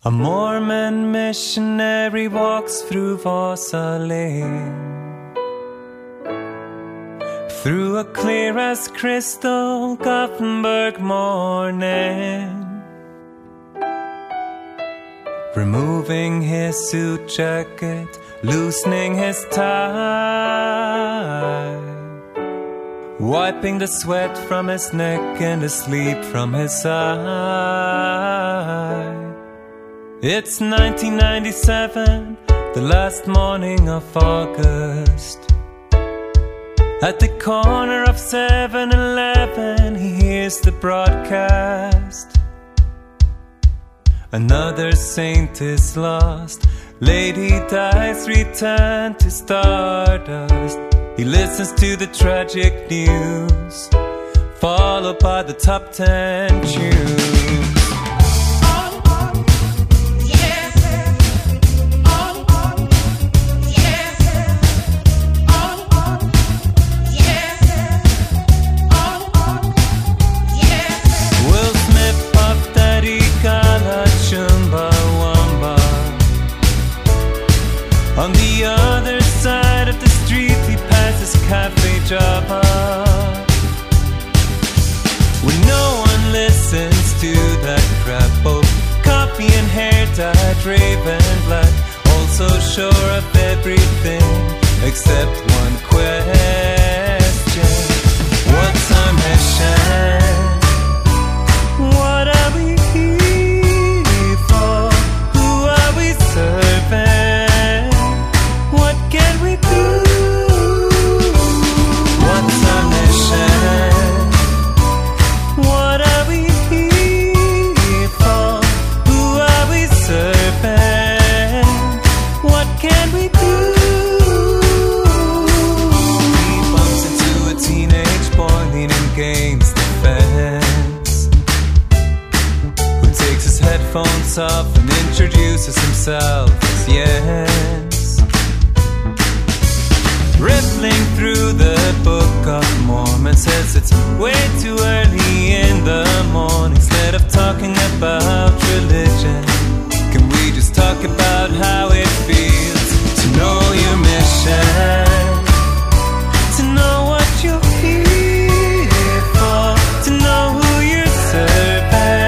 A Mormon missionary walks through Vasa Lane, through a clear as crystal Gothenburg morning, removing his suit jacket, loosening his tie, wiping the sweat from his neck and the sleep from his eye. It's 1997, the last morning of August. At the corner of 7-Eleven, he hears the broadcast. Another saint is lost, lady dies, returned to stardust. He listens to the tragic news, followed by the top 10 tunes. On the other side of the street he passes Cafe Java, when no one listens to that crap. Both coffee and hair dyed raven black, also sure of everything except one question: what's our mission? What are we here for? Who are we serving? Headphones off and introduces himself as Jens, rippling through the Book of Mormon. Says it's way too early in the morning. Instead of talking about religion, can we just talk about how it feels to know your mission, to know what you're here for, to know who you're serving,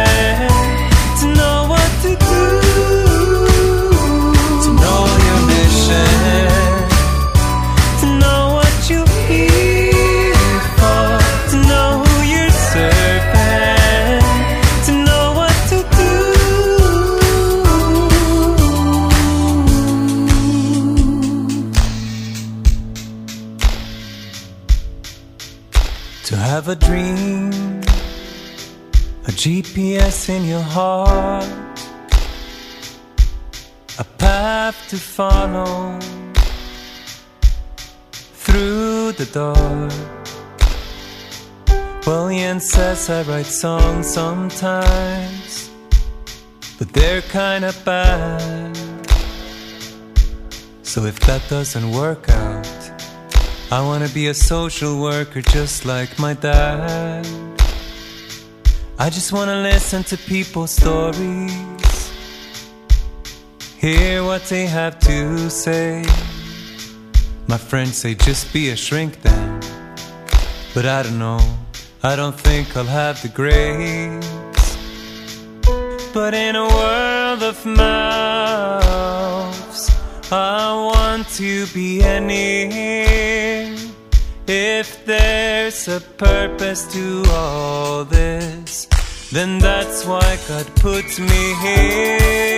to have a dream, a GPS in your heart, a path to follow through the dark. Well, Jens says I write songs sometimes, but they're kinda bad. So if that doesn't work out, I wanna be a social worker just like my dad. I just wanna listen to people's stories, hear what they have to say. My friends say just be a shrink then, but I don't know, I don't think I'll have the grace. But in a world of mouths, I want to be any. If there's a purpose to all this, then that's why God put me here.